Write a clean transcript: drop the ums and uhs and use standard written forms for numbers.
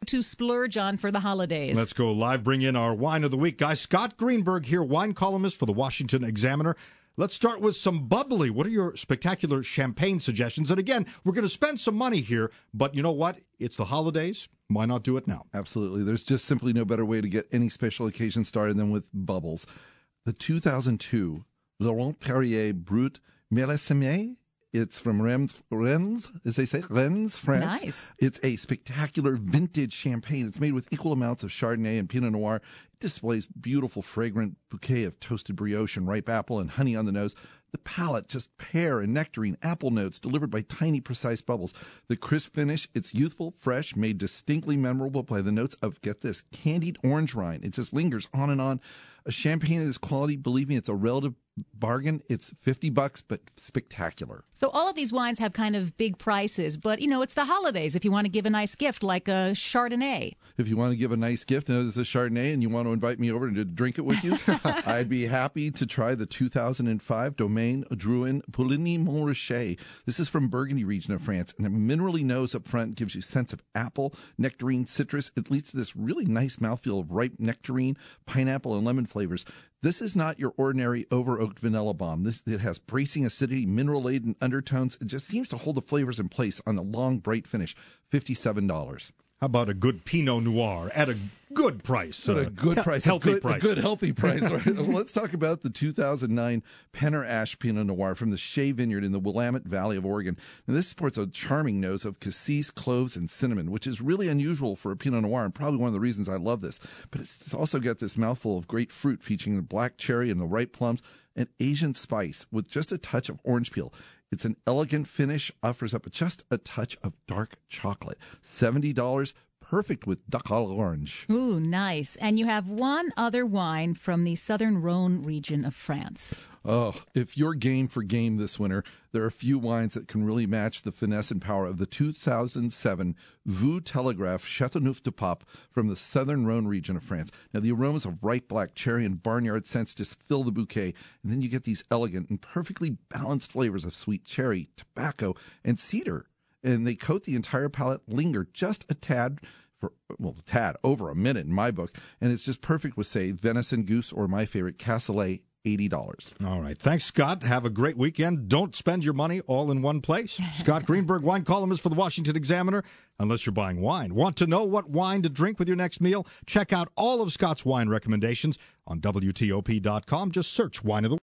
to splurge on for the holidays. Let's go live. Bring in our wine of the week, guys. Scott Greenberg here, wine columnist for the Washington Examiner. Let's start with some bubbly. What are your spectacular champagne suggestions? And again, we're going to spend some money here, but you know what? It's the holidays. Why not do it now? Absolutely. There's just simply no better way to get any special occasion started than with bubbles. The 2002 Laurent Perrier Brut Millésime. It's from Rennes, as they say, Rennes, France. Nice. It's a spectacular vintage champagne. It's made with equal amounts of Chardonnay and Pinot Noir. It displays beautiful, fragrant bouquet of toasted brioche and ripe apple and honey on the nose. The palate, just pear and nectarine, apple notes delivered by tiny, precise bubbles. The crisp finish, it's youthful, fresh, made distinctly memorable by the notes of, get this, candied orange rind. It just lingers on and on. A champagne of this quality, believe me, it's a relative bargain. It's $50, but spectacular. So all of these wines have kind of big prices, but, it's the holidays if you want to give a nice gift like a Chardonnay. If you want to give a nice gift, and it's a Chardonnay, and you want to invite me over to drink it with you, I'd be happy to try the 2005 Domaine Drouhin Pouligny Montrachet. This is from Burgundy region of France, and a minerally nose up front gives you a sense of apple, nectarine, citrus. It leads to this really nice mouthfeel of ripe nectarine, pineapple, and lemon flavors. This is not your ordinary over-oaked vanilla bomb. It has bracing acidity, mineral-laden undertones. It just seems to hold the flavors in place on the long, bright finish. $57. How about a good Pinot Noir at a good price? At a good price. Healthy price. A good, healthy price. Right? Well, let's talk about the 2009 Penner Ash Pinot Noir from the Shea Vineyard in the Willamette Valley of Oregon. Now, this sports a charming nose of cassis, cloves, and cinnamon, which is really unusual for a Pinot Noir and probably one of the reasons I love this. But it's also got this mouthful of great fruit featuring the black cherry and the ripe plums and Asian spice with just a touch of orange peel. It's an elegant finish, offers up just a touch of dark chocolate. $70, perfect with duck à l'orange. Ooh, nice. And you have one other wine from the southern Rhone region of France. Oh, if you're game for game this winter, there are a few wines that can really match the finesse and power of the 2007 Vue Telegraphe Châteauneuf-du-Pape from the southern Rhone region of France. Now, the aromas of ripe black cherry and barnyard scents just fill the bouquet, and then you get these elegant and perfectly balanced flavors of sweet cherry, tobacco, and cedar. And they coat the entire palate, linger just a tad over a minute in my book, and it's just perfect with, say, venison, goose, or my favorite, cassoulet. $80. All right. Thanks, Scott. Have a great weekend. Don't spend your money all in one place. Scott Greenberg, wine columnist for the Washington Examiner. Unless you're buying wine. Want to know what wine to drink with your next meal? Check out all of Scott's wine recommendations on WTOP.com. Just search Wine of the Week.